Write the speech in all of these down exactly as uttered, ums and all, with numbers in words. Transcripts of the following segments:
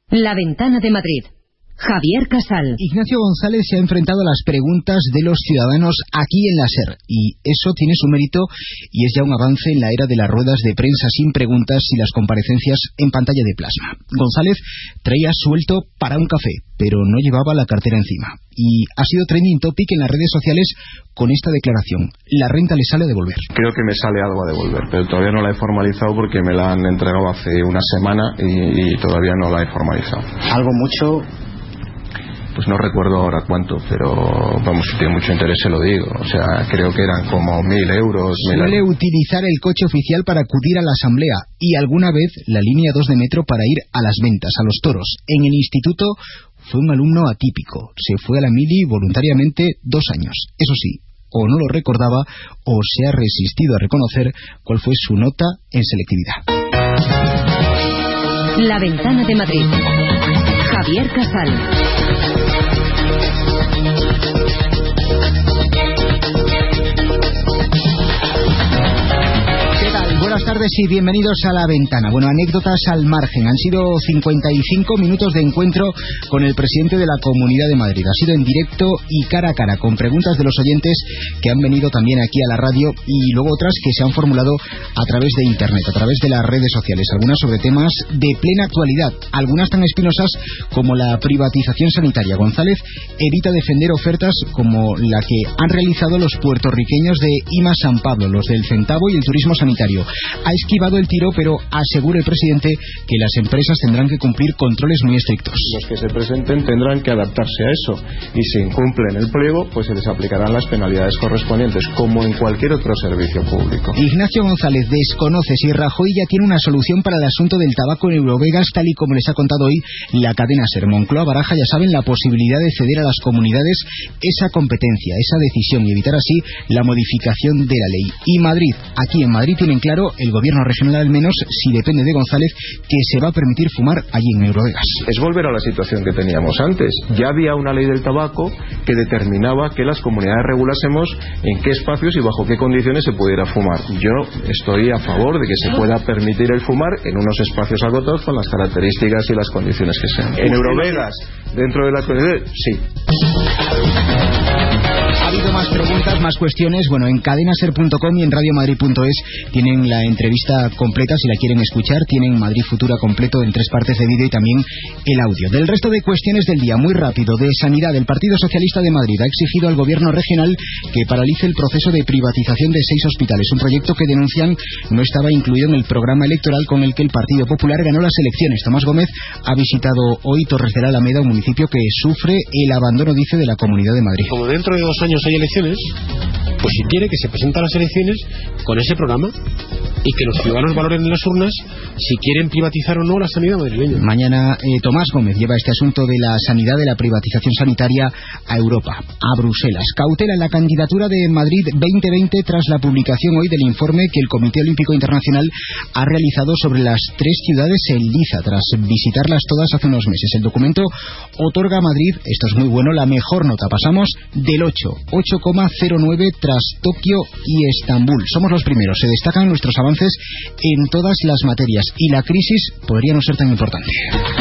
La Ventana de Madrid. Javier Casal. Ignacio González se ha enfrentado a las preguntas de los ciudadanos aquí en la SER, y eso tiene su mérito y es ya un avance en la era de las ruedas de prensa sin preguntas y las comparecencias en pantalla de plasma. González traía suelto para un café, pero no llevaba la cartera encima, y ha sido trending topic en las redes sociales con esta declaración: la renta le sale a devolver. Creo que me sale algo a devolver, pero todavía no la he formalizado porque me la han entregado hace una semana y, y todavía no la he formalizado. Algo mucho... Pues no recuerdo ahora cuánto, pero vamos, si tiene mucho interés se lo digo. O sea, creo que eran como mil euros. Suele mil... utilizar el coche oficial para acudir a la asamblea y alguna vez la línea dos de metro para ir a las ventas, a los toros. En el instituto fue un alumno atípico. Se fue a la mili voluntariamente dos años. Eso sí, o no lo recordaba o se ha resistido a reconocer cuál fue su nota en selectividad. La Ventana de Madrid. Javier Casal. Buenas tardes y bienvenidos a La Ventana. Bueno, anécdotas al margen. Han sido cincuenta y cinco minutos de encuentro con el presidente de la Comunidad de Madrid. Ha sido en directo y cara a cara, con preguntas de los oyentes que han venido también aquí a la radio y luego otras que se han formulado a través de Internet, a través de las redes sociales. Algunas sobre temas de plena actualidad, algunas tan espinosas como la privatización sanitaria. González evita defender ofertas como la que han realizado los puertorriqueños de I M A San Pablo, los del centavo y el turismo sanitario. Ha esquivado el tiro, pero asegura el presidente que las empresas tendrán que cumplir controles muy estrictos. Los que se presenten tendrán que adaptarse a eso, y si incumplen el pliego, pues se les aplicarán las penalidades correspondientes, como en cualquier otro servicio público. Ignacio González desconoce si Rajoy ya tiene una solución para el asunto del tabaco en Eurovegas, tal y como les ha contado hoy la cadena SER. Moncloa baraja, ya saben, la posibilidad de ceder a las comunidades esa competencia, esa decisión, y evitar así la modificación de la ley. Y Madrid, aquí en Madrid tienen claro, el gobierno regional al menos, si depende de González, que se va a permitir fumar allí en Eurovegas. Es volver a la situación que teníamos antes. Ya había una ley del tabaco que determinaba que las comunidades regulásemos en qué espacios y bajo qué condiciones se pudiera fumar. Yo estoy a favor de que se pueda permitir el fumar en unos espacios acotados con las características y las condiciones que sean. En Eurovegas, dentro de las condiciones, sí. Ha habido más preguntas, más cuestiones. Bueno, en cadenaser punto com y en radio madrid punto es tienen la entrevista completa si la quieren escuchar. Tienen Madrid Futura completo en tres partes de vídeo y también el audio. Del resto de cuestiones del día, muy rápido, de sanidad, el Partido Socialista de Madrid ha exigido al gobierno regional que paralice el proceso de privatización de seis hospitales, un proyecto que denuncian no estaba incluido en el programa electoral con el que el Partido Popular ganó las elecciones. Tomás Gómez ha visitado hoy Torres de la Alameda, un municipio que sufre el abandono, dice, de la Comunidad de Madrid. Como dentro de dos años hay elecciones, pues si quiere que se presenten las elecciones con ese programa y que los ciudadanos valoren en las urnas si quieren privatizar o no la sanidad madrileña. Mañana eh, Tomás Gómez lleva este asunto de la sanidad, de la privatización sanitaria, a Europa, a Bruselas. Cautela en la candidatura de Madrid veinte veinte tras la publicación hoy del informe que el Comité Olímpico Internacional ha realizado sobre las tres ciudades en liza tras visitarlas todas hace unos meses. El documento otorga a Madrid, esto es muy bueno, la mejor nota. Pasamos del ocho, ocho coma cero nueve tras Tokio y Estambul. Somos los primeros. Se destacan nuestros avances en todas las materias y la crisis podría no ser tan importante.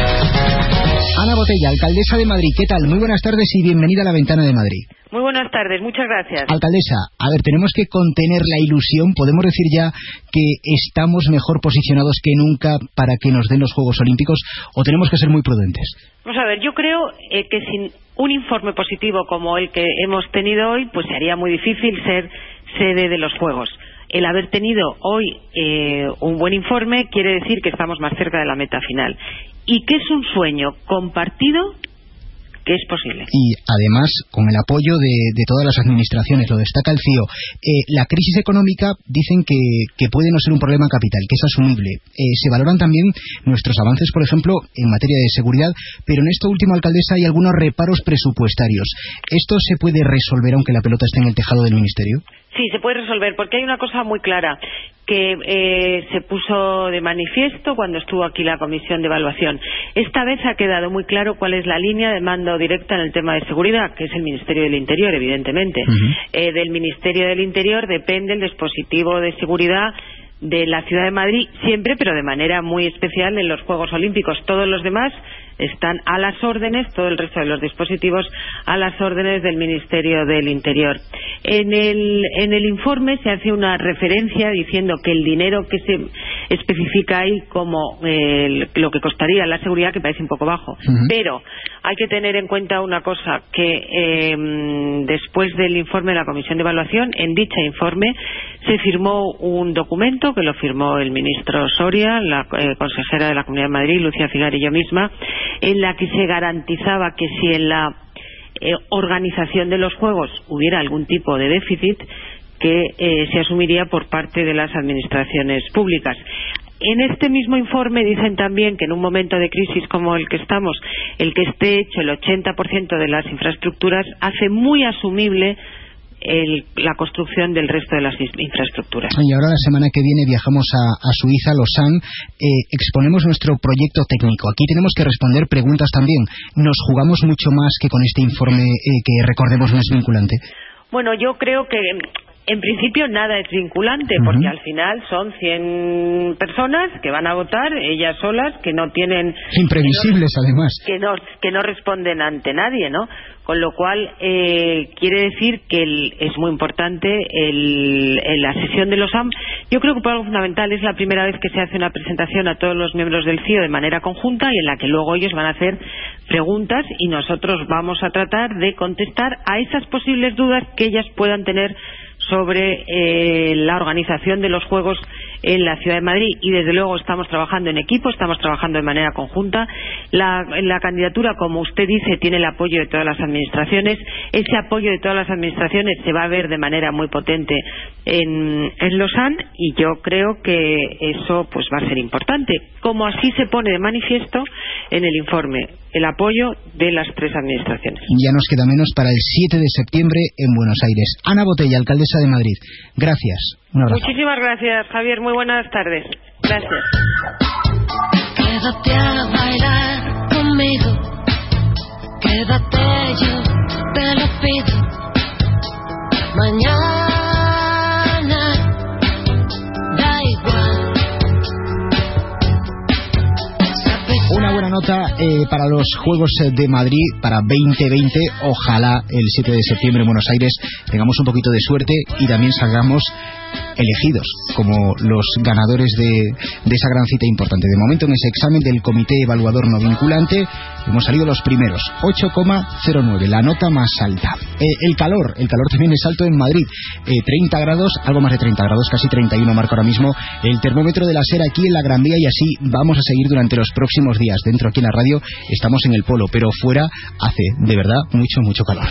Ana Botella, alcaldesa de Madrid, ¿qué tal? Muy buenas tardes y bienvenida a La Ventana de Madrid. Muy buenas tardes, muchas gracias. Alcaldesa, a ver, tenemos que contener la ilusión. ¿Podemos decir ya que estamos mejor posicionados que nunca para que nos den los Juegos Olímpicos o tenemos que ser muy prudentes? Vamos a ver, yo creo eh, que sin un informe positivo como el que hemos tenido hoy, pues sería muy difícil ser sede de los Juegos. El haber tenido hoy eh, un buen informe quiere decir que estamos más cerca de la meta final y que es un sueño compartido que es posible. Y además, con el apoyo de, de todas las administraciones, lo destaca el C I O, eh, la crisis económica dicen que, que puede no ser un problema capital, que es asumible. Eh, se valoran también nuestros avances, por ejemplo, en materia de seguridad, pero en esto último, alcaldesa, hay algunos reparos presupuestarios. ¿Esto se puede resolver aunque la pelota esté en el tejado del Ministerio? Sí, se puede resolver, porque hay una cosa muy clara que eh, se puso de manifiesto cuando estuvo aquí la Comisión de Evaluación. Esta vez ha quedado muy claro cuál es la línea de mando directa en el tema de seguridad, que es el Ministerio del Interior, evidentemente. Uh-huh. Eh, del Ministerio del Interior depende el dispositivo de seguridad de la Ciudad de Madrid, siempre, pero de manera muy especial en los Juegos Olímpicos. Todos los demás están a las órdenes, todo el resto de los dispositivos a las órdenes del Ministerio del Interior. En el, en el informe se hace una referencia diciendo que el dinero que se especifica ahí como eh, lo que costaría la seguridad, que parece un poco bajo, uh-huh. pero hay que tener en cuenta una cosa, que eh, después del informe de la Comisión de Evaluación, en dicho informe se firmó un documento que lo firmó el ministro Soria, la eh, consejera de la Comunidad de Madrid, Lucía Figar, y yo misma, en la que se garantizaba que si en la eh, organización de los juegos hubiera algún tipo de déficit, que eh, se asumiría por parte de las administraciones públicas. En este mismo informe dicen también que en un momento de crisis como el que estamos, el que esté hecho el ochenta por ciento de las infraestructuras hace muy asumible el, la construcción del resto de las infraestructuras. Y ahora la semana que viene viajamos a, a Suiza, a Lausanne, eh, exponemos nuestro proyecto técnico. Aquí tenemos que responder preguntas también. ¿Nos jugamos mucho más que con este informe eh, que, recordemos, no es vinculante? Bueno, yo creo que en principio nada es vinculante, uh-huh. porque al final son cien personas que van a votar, ellas solas, que no tienen... Imprevisibles, que no, además. Que no, que no responden ante nadie, ¿no? Con lo cual, eh, quiere decir que el, es muy importante el, el, la sesión de los A M. Yo creo que por algo fundamental es la primera vez que se hace una presentación a todos los miembros del C I O de manera conjunta y en la que luego ellos van a hacer preguntas y nosotros vamos a tratar de contestar a esas posibles dudas que ellas puedan tener sobre eh, la organización de los Juegos en la Ciudad de Madrid. Y desde luego estamos trabajando en equipo, estamos trabajando de manera conjunta. La, la candidatura, como usted dice, tiene el apoyo de todas las administraciones. Ese apoyo de todas las administraciones se va a ver de manera muy potente en, en Lausanne, y yo creo que eso pues va a ser importante, como así se pone de manifiesto en el informe, el apoyo de las tres administraciones. Ya nos queda menos para el siete de septiembre en Buenos Aires. Ana Botella, alcaldesa de Madrid, gracias. Un abrazo. Muchísimas gracias, Javier. Muy buenas tardes. Gracias. Quédate a bailar conmigo. Quédate, yo te lo pido. Mañana da igual. Una buena nota eh, para los Juegos de Madrid para veinte veinte. Ojalá el siete de septiembre en Buenos Aires tengamos un poquito de suerte y también salgamos elegidos como los ganadores de, de esa gran cita importante. De momento, en ese examen del Comité Evaluador No Vinculante hemos salido los primeros, ocho coma cero nueve, la nota más alta. Eh, el calor, el calor también es alto en Madrid, eh, treinta grados, algo más de treinta grados, casi treinta y uno marca ahora mismo el termómetro de la SER aquí en la Gran Vía, y así vamos a seguir durante los próximos días. Dentro aquí en la radio estamos en el polo, pero fuera hace de verdad mucho, mucho calor.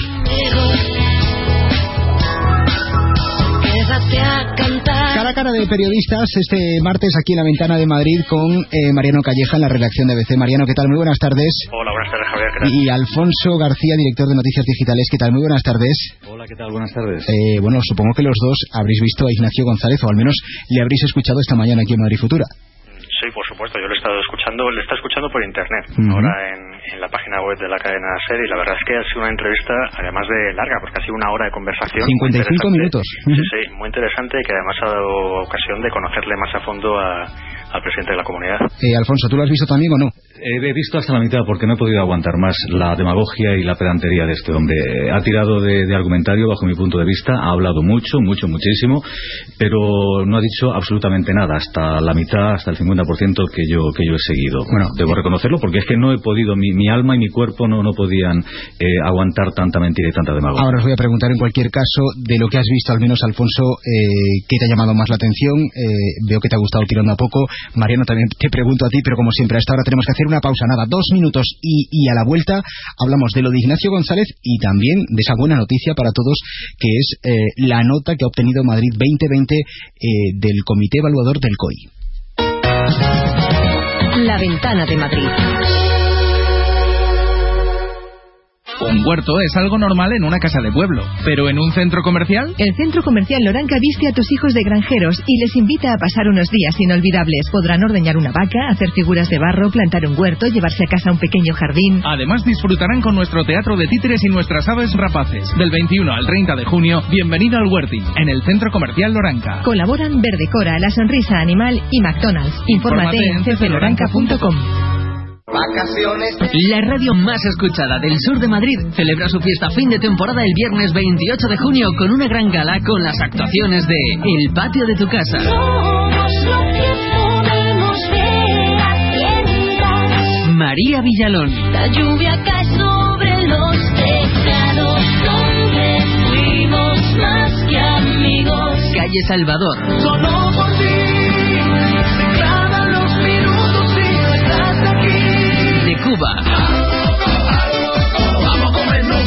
Cara a cara de periodistas este martes aquí en la Ventana de Madrid con eh, Mariano Calleja en la redacción de A B C. Mariano, ¿qué tal? Muy buenas tardes. Hola, buenas tardes, Javier. ¿Qué tal? Y Alfonso García, director de Noticias Digitales. ¿Qué tal? Muy buenas tardes. Hola, ¿qué tal? Buenas tardes. Eh, bueno, supongo que los dos habréis visto a Ignacio González, o al menos le habréis escuchado esta mañana aquí en Madrid Futura. Sí, por supuesto, yo lo he estado escuchando, le está escuchando por internet, uh-huh. ahora en, en la página web de la cadena SER, y la verdad es que ha sido una entrevista, además de larga, porque ha sido una hora de conversación. cincuenta y cinco minutos. Sí, sí, muy interesante, y que además ha dado ocasión de conocerle más a fondo a, al presidente de la comunidad. Eh, Alfonso, ¿tú lo has visto también o no? Eh, he visto hasta la mitad porque no he podido aguantar más la demagogia y la pedantería de este hombre. Eh, ha tirado de, de argumentario bajo mi punto de vista, ha hablado mucho, mucho, muchísimo, pero no ha dicho absolutamente nada, hasta la mitad, hasta el cincuenta por ciento que yo que yo he seguido. Bueno, debo reconocerlo porque es que no he podido, mi, mi alma y mi cuerpo no, no podían eh, aguantar tanta mentira y tanta demagogia. Ahora os voy a preguntar en cualquier caso, de lo que has visto, al menos Alfonso, eh, ¿qué te ha llamado más la atención? Eh, veo que te ha gustado tirando a poco. Mariano, también te pregunto a ti, pero como siempre a esta hora tenemos que hacer una pausa, nada, dos minutos, y, y a la vuelta hablamos de lo de Ignacio González y también de esa buena noticia para todos, que es eh, la nota que ha obtenido Madrid veinte veinte eh, del Comité Evaluador del C O I. La Ventana de Madrid. Un huerto es algo normal en una casa de pueblo, pero ¿en un centro comercial? El Centro Comercial Loranca viste a tus hijos de granjeros y les invita a pasar unos días inolvidables. Podrán ordeñar una vaca, hacer figuras de barro, plantar un huerto, llevarse a casa un pequeño jardín. Además disfrutarán con nuestro teatro de títeres y nuestras aves rapaces. Del veintiuno al treinta de junio, bienvenido al Huertín, en el Centro Comercial Loranca. Colaboran Verdecora, La Sonrisa Animal y McDonald's. Infórmate en c c loranca punto com. Vacaciones. La radio más escuchada del sur de Madrid celebra su fiesta fin de temporada el viernes veintiocho de junio con una gran gala con las actuaciones de El Patio de tu Casa, María Villalón, La lluvia cae sobre los tejados donde fuimos más que amigos. Calle Salvador, Solo por ti se clavan los minutos y no estás aquí. de Cuba, Vamos a comernos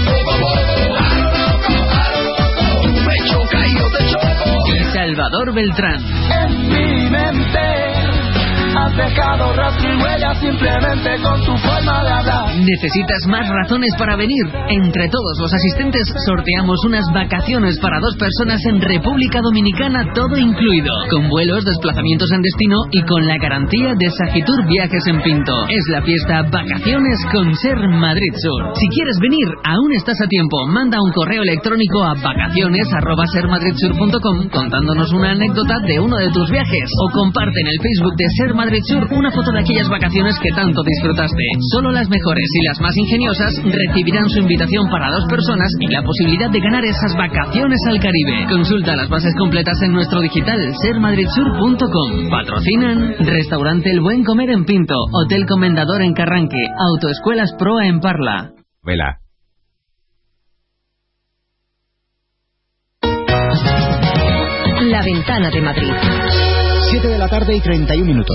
un pecho caído de choco. y Salvador Beltrán. En mi mente has dejado rastro y huella simplemente con tu forma de hablar. ¿Necesitas más razones para venir? Entre todos los asistentes sorteamos unas vacaciones para dos personas en República Dominicana, todo incluido, con vuelos, desplazamientos en destino y con la garantía de Sagitur Viajes en Pinto. Es la fiesta Vacaciones con Ser Madrid Sur. Si quieres venir, aún estás a tiempo. Manda un correo electrónico a vacaciones arroba ser madrid sur punto com contándonos una anécdota de uno de tus viajes o comparte en el Facebook de Ser Madrid Sur una foto de aquellas vacaciones que tanto disfrutaste. Solo las mejores y las más ingeniosas recibirán su invitación para dos personas y la posibilidad de ganar esas vacaciones al Caribe. Consulta las bases completas en nuestro digital ser madrid sur punto com. Patrocinan Restaurante El Buen Comer en Pinto, Hotel Comendador en Carranque, Autoescuelas Proa en Parla. Vela. La Ventana de Madrid. siete de la tarde y treinta y un minutos.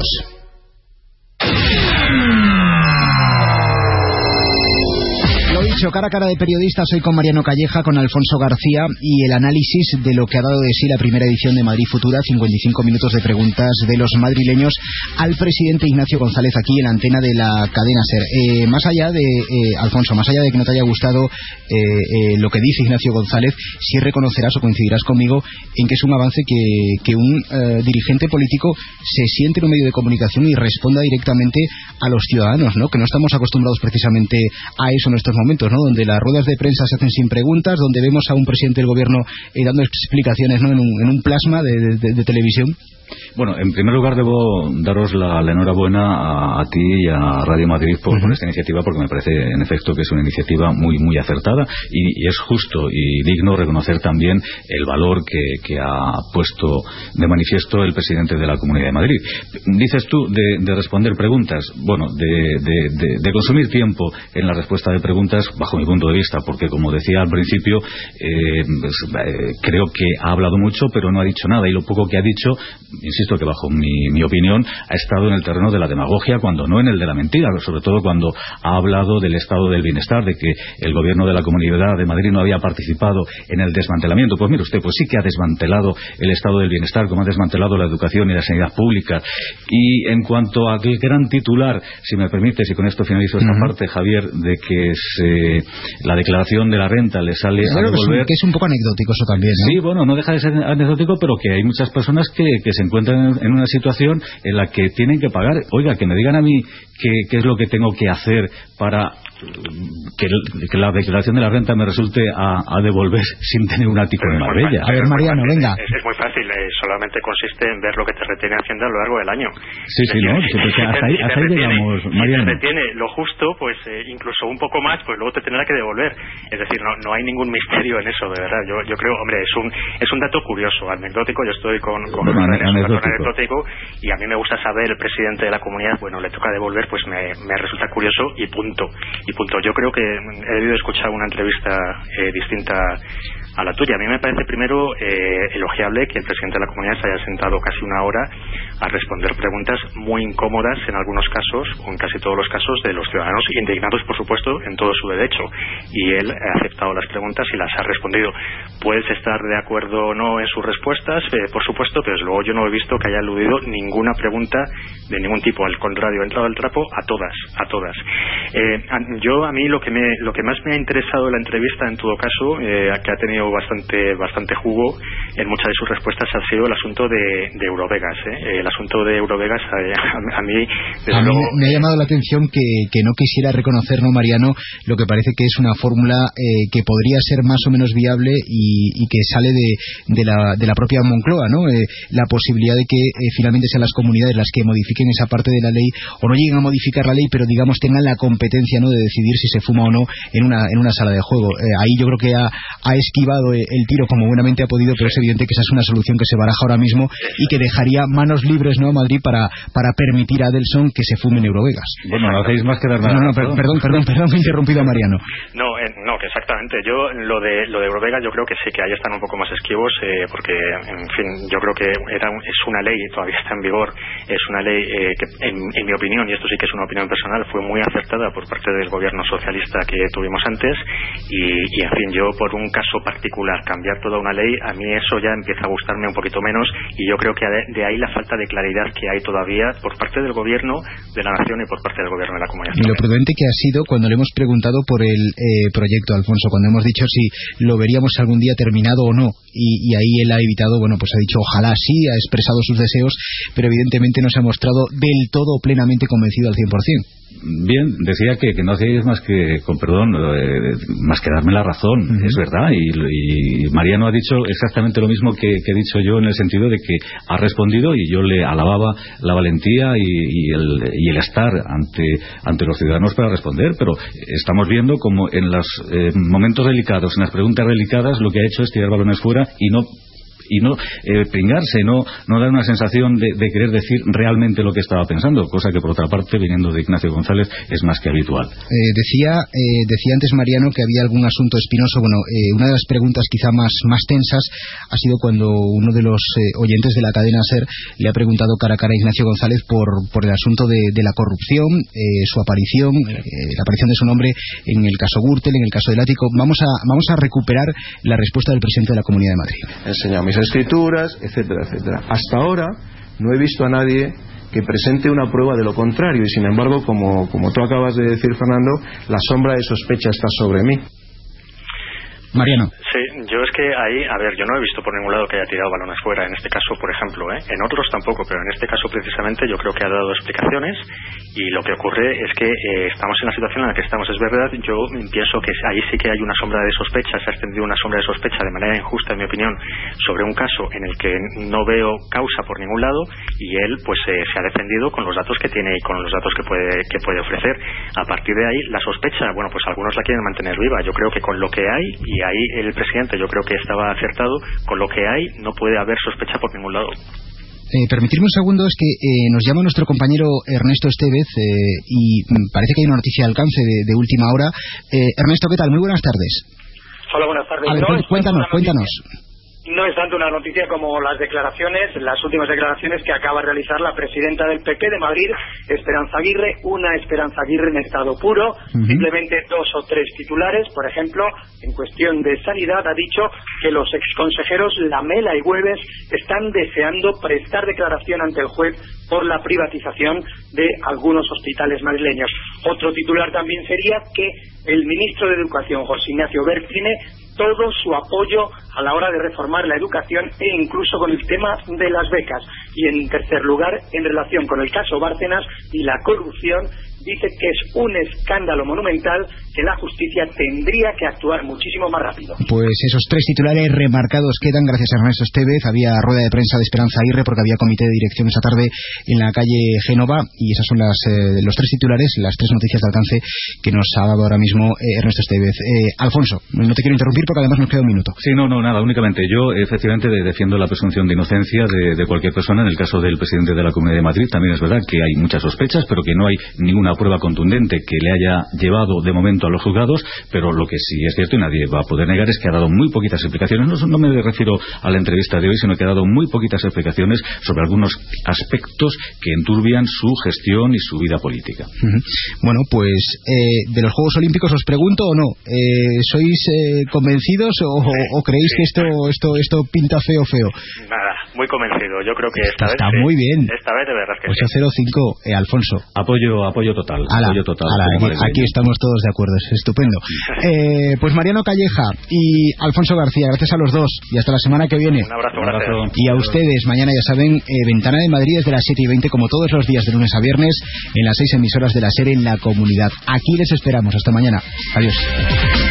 Lo dicho, cara a cara de periodistas, hoy con Mariano Calleja, con Alfonso García y el análisis de lo que ha dado de sí la primera edición de Madrid Futura, cincuenta y cinco minutos de preguntas de los madrileños al presidente Ignacio González aquí en la antena de la cadena SER. Eh, más allá de, eh, Alfonso, más allá de que no te haya gustado eh, eh, lo que dice Ignacio González, sí reconocerás o coincidirás conmigo en que es un avance que, que un eh, dirigente político se siente en un medio de comunicación y responda directamente a los ciudadanos, ¿no? Que no estamos acostumbrados precisamente a eso en estos momentos. ¿no? Donde las ruedas de prensa se hacen sin preguntas, donde vemos a un presidente del gobierno eh, dando explicaciones, ¿no? en, un, en un plasma de, de, de televisión. Bueno, en primer lugar debo daros la, la enhorabuena a, a ti y a Radio Madrid por, uh-huh. por esta iniciativa, porque me parece en efecto que es una iniciativa muy muy acertada y, y es justo y digno reconocer también el valor que, que ha puesto de manifiesto el presidente de la Comunidad de Madrid. Dices tú de, de responder preguntas, bueno, de, de, de, de consumir tiempo en la respuesta de preguntas, bajo mi punto de vista, porque como decía al principio, eh, pues, eh, creo que ha hablado mucho pero no ha dicho nada, y lo poco que ha dicho, insisto que bajo mi, mi opinión ha estado en el terreno de la demagogia, cuando no en el de la mentira, sobre todo cuando ha hablado del estado del bienestar, de que el gobierno de la Comunidad de Madrid no había participado en el desmantelamiento. Pues mire usted, pues sí que ha desmantelado el estado del bienestar, como ha desmantelado la educación y la sanidad pública. Y en cuanto a aquel gran titular, si me permites, y con esto finalizo esta uh-huh. parte, Javier, de que se, la declaración de la renta le sale claro a devolver... Que es, un, que es un poco anecdótico eso también, ¿no? Sí, bueno, no deja de ser anecdótico, pero que hay muchas personas que, que se encuentran en una situación en la que tienen que pagar. Oiga, que me digan a mí qué, qué es lo que tengo que hacer para que, que la declaración de la renta me resulte a, a devolver sin tener un ático en Marbella. A ver, Mariano, venga. Es, es muy fácil, eh, solamente consiste en ver lo que te retiene Hacienda a lo largo del año. Sí, sí, ¿no? Sí, pues hasta ahí, hasta ahí llegamos, Mariano. Si te retiene lo justo, pues eh, incluso un poco más, pues luego te tendrá que devolver. Es decir, no, no hay ningún misterio en eso, de verdad. Yo, yo creo, hombre, es un es un dato curioso, anecdótico. Yo estoy con, con bueno, un anecdótico. anecdótico y a mí me gusta saber, el presidente de la comunidad, bueno, le toca devolver, pues me, me resulta curioso y punto. Y punto. Yo creo que he debido escuchar una entrevista eh, distinta a la tuya. A mí me parece primero eh, elogiable que el presidente de la comunidad se haya sentado casi una hora a responder preguntas muy incómodas en algunos casos, o en casi todos los casos, de los ciudadanos, indignados por supuesto en todo su derecho, y él ha aceptado las preguntas y las ha respondido. Puedes estar de acuerdo o no en sus respuestas, eh, por supuesto, pero desde luego yo no he visto que haya eludido ninguna pregunta de ningún tipo. Al contrario, ha entrado el trapo a todas, a todas. Eh, yo, a mí, lo que me, lo que más me ha interesado de la entrevista, en todo caso, eh, que ha tenido bastante, bastante jugo en muchas de sus respuestas, ha sido el asunto de, de Eurovegas. ¿eh? El asunto de Eurovegas, eh, a, a mí, desde a mí luego... me ha llamado la atención que, que no quisiera reconocer, ¿no, Mariano?, lo que parece que es una fórmula eh, que podría ser más o menos viable y, y que sale de, de, la, de la propia Moncloa, ¿no? Eh, la posibilidad de que eh, finalmente sean las comunidades las que modifiquen esa parte de la ley, o no lleguen a modificar la ley, pero digamos tengan la competencia, ¿no?, de decidir si se fuma o no en una, en una sala de juego. Eh, ahí yo creo que ha, ha esquivado el tiro como buenamente ha podido, pero es evidente que esa es una solución que se baraja ahora mismo y que dejaría manos libres, ¿no?, a Madrid para, para permitir a Adelson que se fume en Eurovegas. Bueno, no hacéis más que dar nada. No, no, per, perdón, perdón, perdón, me he interrumpido a Mariano. No, eh, no, que exactamente. Yo, lo de lo de Eurovegas, yo creo que sí, que ahí están un poco más esquivos, eh, porque, en fin, yo creo que era es una ley, todavía está en vigor, es una ley eh, que, en, en mi opinión, y esto sí que es una opinión personal, fue muy acertada por parte del gobierno socialista que tuvimos antes, y, y en fin, yo por un caso particular, cambiar toda una ley, a mí eso ya empieza a gustarme un poquito menos, y yo creo que de, de ahí la falta de claridad que hay todavía por parte del gobierno de la nación y por parte del gobierno de la comunidad. Y lo prudente que ha sido cuando le hemos preguntado por el eh, proyecto, Alfonso, cuando hemos dicho si lo veríamos algún día terminado o no, y, y ahí él ha evitado, bueno, pues ha dicho ojalá sí, ha expresado sus deseos, pero evidentemente no se ha mostrado del todo plenamente convencido al cien por cien. Bien, decía que, que no hacéis más que, con perdón, eh, más que darme la razón, uh-huh. Es verdad, y, y Mariano ha dicho exactamente lo mismo que, que he dicho yo, en el sentido de que ha respondido, y yo le alababa la valentía y, y, el, y el estar ante, ante los ciudadanos para responder, pero estamos viendo como en los eh, momentos delicados, en las preguntas delicadas, lo que ha hecho es tirar balones fuera y no y no eh, pringarse, no, no dar una sensación de, de querer decir realmente lo que estaba pensando, cosa que por otra parte, viniendo de Ignacio González, es más que habitual. Eh, decía eh, decía antes Mariano que había algún asunto espinoso. Bueno, eh, una de las preguntas quizá más, más tensas ha sido cuando uno de los eh, oyentes de la cadena SER le ha preguntado cara a cara a Ignacio González por, por el asunto de, de la corrupción, eh, su aparición, eh, la aparición de su nombre en el caso Gürtel, en el caso del ático. Vamos a, vamos a recuperar la respuesta del presidente de la Comunidad de Madrid. Enseñame escrituras, etcétera, etcétera. Hasta ahora no he visto a nadie que presente una prueba de lo contrario, y sin embargo, como, como tú acabas de decir, Fernando, la sombra de sospecha está sobre mí. Mariano. Sí, yo es que ahí, a ver, yo no he visto por ningún lado que haya tirado balones fuera, en este caso, por ejemplo, ¿eh? En otros tampoco, pero en este caso precisamente yo creo que ha dado explicaciones, y lo que ocurre es que eh, estamos en la situación en la que estamos, es verdad. Yo pienso que ahí sí que hay una sombra de sospecha, se ha extendido una sombra de sospecha de manera injusta, en mi opinión, sobre un caso en el que no veo causa por ningún lado, y él pues eh, se ha defendido con los datos que tiene y con los datos que puede, que puede ofrecer. A partir de ahí, la sospecha, bueno, pues algunos la quieren mantener viva. Yo creo que con lo que hay, y ahí el presidente yo creo que estaba acertado, con lo que hay no puede haber sospecha por ningún lado. Eh, permitirme un segundo, es que eh, nos llama nuestro compañero Ernesto Estevez eh, y parece que hay una noticia de alcance de, de última hora. eh, Ernesto, ¿qué tal? Muy buenas tardes. Hola, buenas tardes. A ver, no, cuéntanos, cuéntanos. No es tanto una noticia como las declaraciones, las últimas declaraciones que acaba de realizar la presidenta del P P de Madrid, Esperanza Aguirre, una Esperanza Aguirre en estado puro, uh-huh. Simplemente dos o tres titulares. Por ejemplo, en cuestión de sanidad ha dicho que los exconsejeros Lamela y Güemes están deseando prestar declaración ante el juez por la privatización de algunos hospitales madrileños. Otro titular también sería que el ministro de Educación, José Ignacio Wert, tiene todo su apoyo a la hora de reformar la educación e incluso con el tema de las becas. Y en tercer lugar, en relación con el caso Bárcenas y la corrupción, dice que es un escándalo monumental, que la justicia tendría que actuar muchísimo más rápido. Pues esos tres titulares remarcados quedan gracias a Ernesto Estevez. Había rueda de prensa de Esperanza Aguirre porque había comité de dirección esa tarde en la calle Génova, y esas son las, eh, los tres titulares, las tres noticias de alcance que nos ha dado ahora mismo eh, Ernesto Estevez. Eh, Alfonso, no te quiero interrumpir porque además nos queda un minuto. Sí, no, no, nada, únicamente yo efectivamente defiendo la presunción de inocencia de, de cualquier persona. En el caso del presidente de la Comunidad de Madrid también es verdad que hay muchas sospechas, pero que no hay ninguna prueba contundente que le haya llevado de momento a los juzgados. Pero lo que sí es cierto y nadie va a poder negar es que ha dado muy poquitas explicaciones. No, no me refiero a la entrevista de hoy, sino que ha dado muy poquitas explicaciones sobre algunos aspectos que enturbian su gestión y su vida política. Uh-huh. Bueno, pues eh, de los Juegos Olímpicos os pregunto o no, eh, ¿sois eh, convencidos o, o creéis que esto, esto, esto pinta feo, feo? Nada. muy convencido. Yo creo que esta Está vez... muy bien. Esta vez de verdad que ocho cero cinco, eh, Alfonso. Apoyo, apoyo total. Ala, apoyo total. ala, aquí, aquí estamos todos de acuerdo, es estupendo. eh, pues Mariano Calleja y Alfonso García, gracias a los dos y hasta la semana que viene. Un abrazo, un abrazo. Y a ustedes, mañana ya saben, eh, Ventana de Madrid desde las siete y veinte, como todos los días de lunes a viernes, en las seis emisoras de la SER en la comunidad. Aquí les esperamos. Hasta mañana. Adiós.